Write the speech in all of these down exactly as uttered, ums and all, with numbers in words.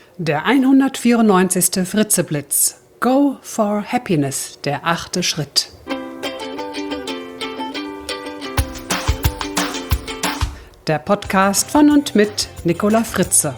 Der hundertvierundneunzigste Fritzeblitz. Go for Happiness, der achte Schritt. Der Podcast von und mit Nicola Fritze.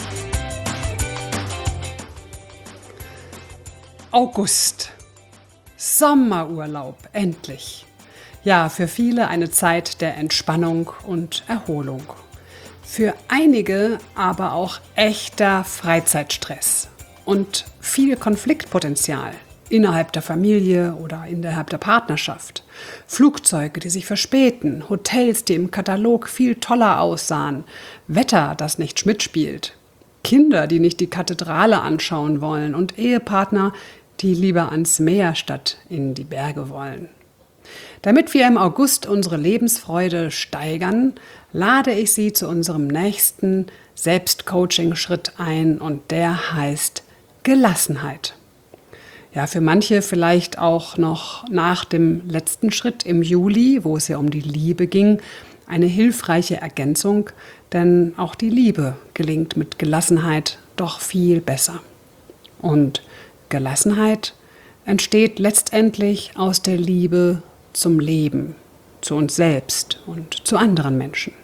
August. Sommerurlaub, endlich. Ja, für viele eine Zeit der Entspannung und Erholung. Für einige aber auch echter Freizeitstress und viel Konfliktpotenzial innerhalb der Familie oder innerhalb der Partnerschaft. Flugzeuge, die sich verspäten, Hotels, die im Katalog viel toller aussahen, Wetter, das nicht mitspielt, Kinder, die nicht die Kathedrale anschauen wollen und Ehepartner, die lieber ans Meer statt in die Berge wollen. Damit wir im August unsere Lebensfreude steigern, lade ich Sie zu unserem nächsten Selbstcoaching-Schritt ein und der heißt Gelassenheit. Ja, für manche vielleicht auch noch nach dem letzten Schritt im Juli, wo es ja um die Liebe ging, eine hilfreiche Ergänzung, denn auch die Liebe gelingt mit Gelassenheit doch viel besser. Und Gelassenheit entsteht letztendlich aus der Liebe zum Leben, zu uns selbst und zu anderen Menschen.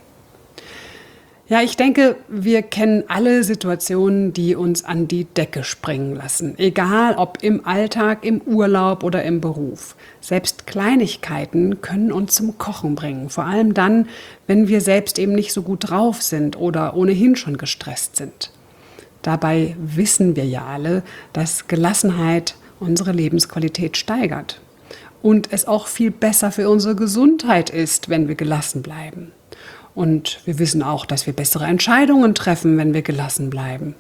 Ja, ich denke, wir kennen alle Situationen, die uns an die Decke springen lassen. Egal ob im Alltag, im Urlaub oder im Beruf. Selbst Kleinigkeiten können uns zum Kochen bringen. Vor allem dann, wenn wir selbst eben nicht so gut drauf sind oder ohnehin schon gestresst sind. Dabei wissen wir ja alle, dass Gelassenheit unsere Lebensqualität steigert. Und es auch viel besser für unsere Gesundheit ist, wenn wir gelassen bleiben. Und wir wissen auch, dass wir bessere Entscheidungen treffen, wenn wir gelassen bleiben.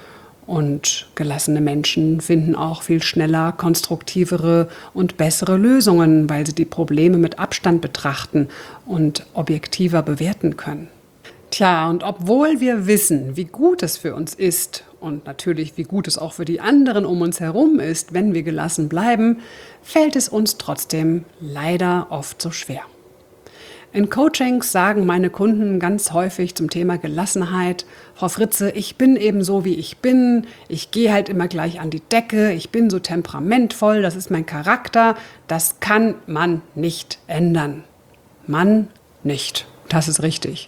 Und gelassene Menschen finden auch viel schneller konstruktivere und bessere Lösungen, weil sie die Probleme mit Abstand betrachten und objektiver bewerten können. Tja, und obwohl wir wissen, wie gut es für uns ist und natürlich wie gut es auch für die anderen um uns herum ist, wenn wir gelassen bleiben, fällt es uns trotzdem leider oft so schwer. In Coachings sagen meine Kunden ganz häufig zum Thema Gelassenheit: Frau Fritze, ich bin eben so, wie ich bin, ich gehe halt immer gleich an die Decke, ich bin so temperamentvoll, das ist mein Charakter, das kann man nicht ändern. Man nicht, das ist richtig.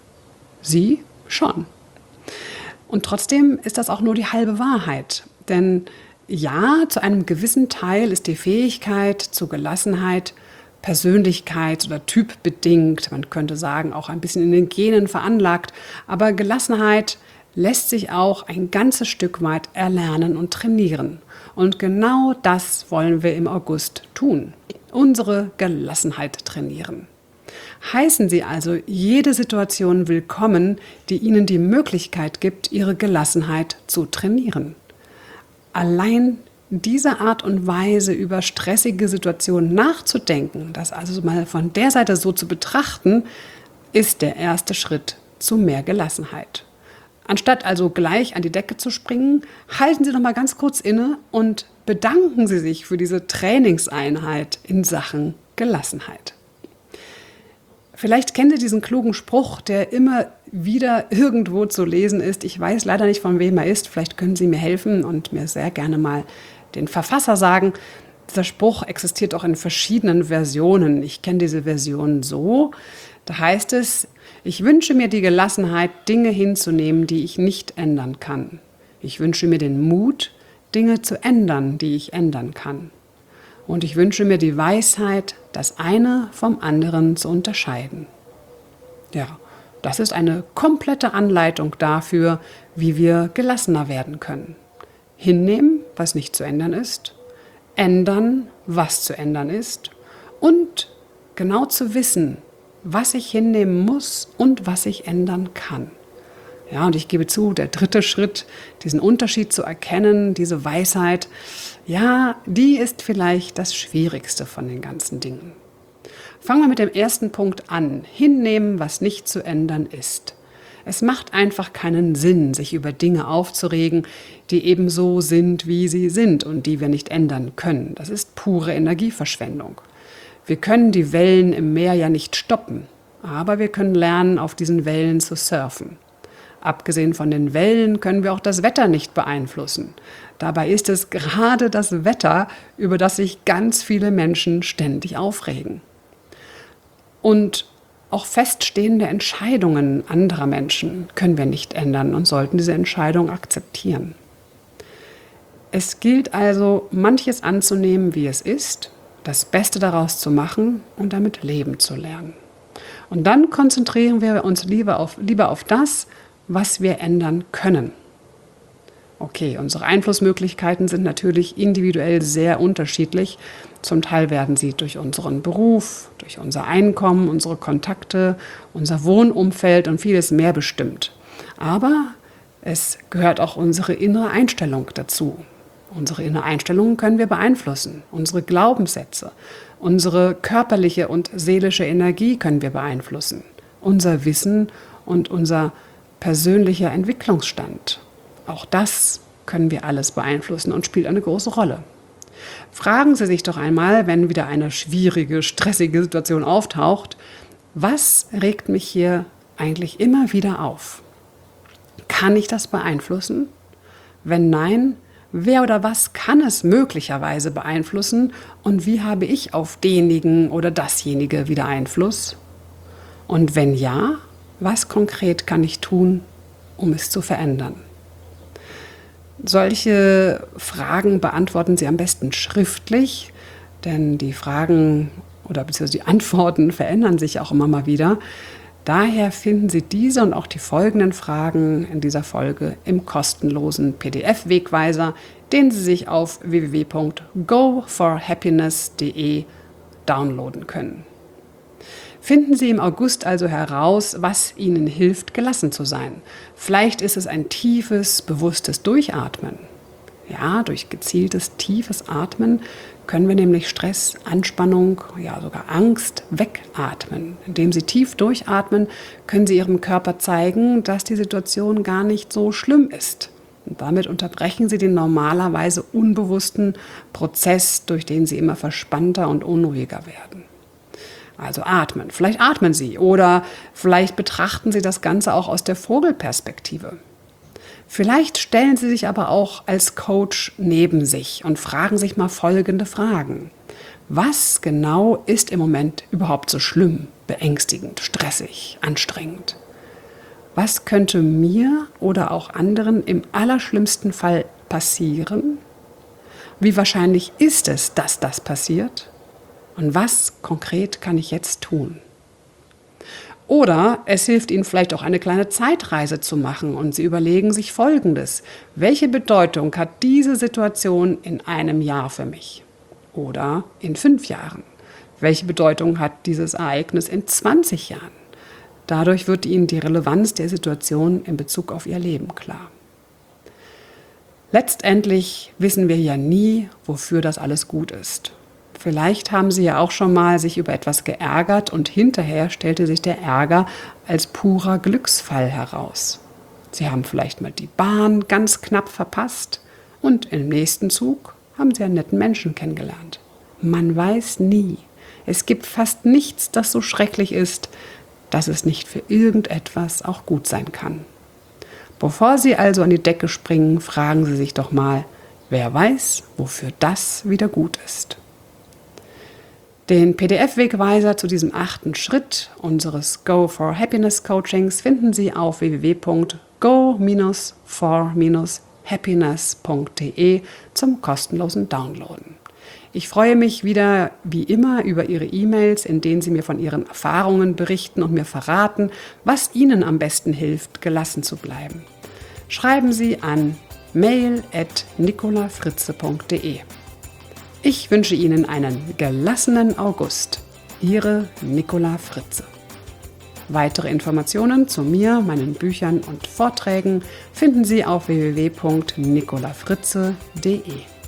Sie schon. Und trotzdem ist das auch nur die halbe Wahrheit. Denn ja, zu einem gewissen Teil ist die Fähigkeit zur Gelassenheit persönlichkeits- oder typbedingt, man könnte sagen, auch ein bisschen in den Genen veranlagt. Aber Gelassenheit lässt sich auch ein ganzes Stück weit erlernen und trainieren. Und genau das wollen wir im August tun. Unsere Gelassenheit trainieren. Heißen Sie also jede Situation willkommen, die Ihnen die Möglichkeit gibt, Ihre Gelassenheit zu trainieren. Allein diese Art und Weise, über stressige Situationen nachzudenken, das also mal von der Seite so zu betrachten, ist der erste Schritt zu mehr Gelassenheit. Anstatt also gleich an die Decke zu springen, halten Sie noch mal ganz kurz inne und bedanken Sie sich für diese Trainingseinheit in Sachen Gelassenheit. Vielleicht kennen Sie diesen klugen Spruch, der immer wieder irgendwo zu lesen ist. Ich weiß leider nicht, von wem er ist. Vielleicht können Sie mir helfen und mir sehr gerne mal den Verfasser sagen. Dieser Spruch existiert auch in verschiedenen Versionen. Ich kenne diese Version so. Da heißt es: Ich wünsche mir die Gelassenheit, Dinge hinzunehmen, die ich nicht ändern kann. Ich wünsche mir den Mut, Dinge zu ändern, die ich ändern kann. Und ich wünsche mir die Weisheit, das eine vom anderen zu unterscheiden. Ja, das ist eine komplette Anleitung dafür, wie wir gelassener werden können. Hinnehmen, was nicht zu ändern ist, ändern, was zu ändern ist und genau zu wissen, was ich hinnehmen muss und was ich ändern kann. Ja, und ich gebe zu, der dritte Schritt, diesen Unterschied zu erkennen, diese Weisheit, ja, die ist vielleicht das Schwierigste von den ganzen Dingen. Fangen wir mit dem ersten Punkt an. Hinnehmen, was nicht zu ändern ist. Es macht einfach keinen Sinn, sich über Dinge aufzuregen, die eben so sind, wie sie sind und die wir nicht ändern können. Das ist pure Energieverschwendung. Wir können die Wellen im Meer ja nicht stoppen, aber wir können lernen, auf diesen Wellen zu surfen. Abgesehen von den Wellen können wir auch das Wetter nicht beeinflussen. Dabei ist es gerade das Wetter, über das sich ganz viele Menschen ständig aufregen. Und auch feststehende Entscheidungen anderer Menschen können wir nicht ändern und sollten diese Entscheidung akzeptieren. Es gilt also, manches anzunehmen, wie es ist, das Beste daraus zu machen und damit leben zu lernen. Und dann konzentrieren wir uns lieber auf, lieber auf das, was wir ändern können. Okay, unsere Einflussmöglichkeiten sind natürlich individuell sehr unterschiedlich. Zum Teil werden sie durch unseren Beruf, durch unser Einkommen, unsere Kontakte, unser Wohnumfeld und vieles mehr bestimmt. Aber es gehört auch unsere innere Einstellung dazu. Unsere innere Einstellung können wir beeinflussen. Unsere Glaubenssätze, unsere körperliche und seelische Energie können wir beeinflussen. Unser Wissen und unser persönlicher Entwicklungsstand. Auch das können wir alles beeinflussen und spielt eine große Rolle. Fragen Sie sich doch einmal, wenn wieder eine schwierige, stressige Situation auftaucht, was regt mich hier eigentlich immer wieder auf? Kann ich das beeinflussen? Wenn nein, wer oder was kann es möglicherweise beeinflussen und wie habe ich auf denjenigen oder dasjenige wieder Einfluss? Und wenn ja, was konkret kann ich tun, um es zu verändern? Solche Fragen beantworten Sie am besten schriftlich, denn die Fragen oder beziehungsweise die Antworten verändern sich auch immer mal wieder. Daher finden Sie diese und auch die folgenden Fragen in dieser Folge im kostenlosen P D F-Wegweiser, den Sie sich auf w w w punkt go for happiness punkt de downloaden können. Finden Sie im August also heraus, was Ihnen hilft, gelassen zu sein. Vielleicht ist es ein tiefes, bewusstes Durchatmen. Ja, durch gezieltes, tiefes Atmen können wir nämlich Stress, Anspannung, ja sogar Angst wegatmen. Indem Sie tief durchatmen, können Sie Ihrem Körper zeigen, dass die Situation gar nicht so schlimm ist. Und damit unterbrechen Sie den normalerweise unbewussten Prozess, durch den Sie immer verspannter und unruhiger werden. Also atmen. Vielleicht atmen Sie oder vielleicht betrachten Sie das Ganze auch aus der Vogelperspektive. Vielleicht stellen Sie sich aber auch als Coach neben sich und fragen sich mal folgende Fragen. Was genau ist im Moment überhaupt so schlimm, beängstigend, stressig, anstrengend? Was könnte mir oder auch anderen im allerschlimmsten Fall passieren? Wie wahrscheinlich ist es, dass das passiert? Und was konkret kann ich jetzt tun? Oder es hilft Ihnen vielleicht auch eine kleine Zeitreise zu machen und Sie überlegen sich Folgendes. Welche Bedeutung hat diese Situation in einem Jahr für mich? Oder in fünf Jahren? Welche Bedeutung hat dieses Ereignis in zwanzig Jahren? Dadurch wird Ihnen die Relevanz der Situation in Bezug auf Ihr Leben klar. Letztendlich wissen wir ja nie, wofür das alles gut ist. Vielleicht haben Sie ja auch schon mal sich über etwas geärgert und hinterher stellte sich der Ärger als purer Glücksfall heraus. Sie haben vielleicht mal die Bahn ganz knapp verpasst und im nächsten Zug haben Sie einen netten Menschen kennengelernt. Man weiß nie. Es gibt fast nichts, das so schrecklich ist, dass es nicht für irgendetwas auch gut sein kann. Bevor Sie also an die Decke springen, fragen Sie sich doch mal, wer weiß, wofür das wieder gut ist. Den P D F-Wegweiser zu diesem achten Schritt unseres Go for Happiness Coachings finden Sie auf w w w punkt go for happiness punkt de zum kostenlosen Downloaden. Ich freue mich wieder, wie immer, über Ihre E-Mails, in denen Sie mir von Ihren Erfahrungen berichten und mir verraten, was Ihnen am besten hilft, gelassen zu bleiben. Schreiben Sie an mail at nicolafritze punkt de. Ich wünsche Ihnen einen gelassenen August. Ihre Nicola Fritze. Weitere Informationen zu mir, meinen Büchern und Vorträgen finden Sie auf w w w punkt nicola fritze punkt de.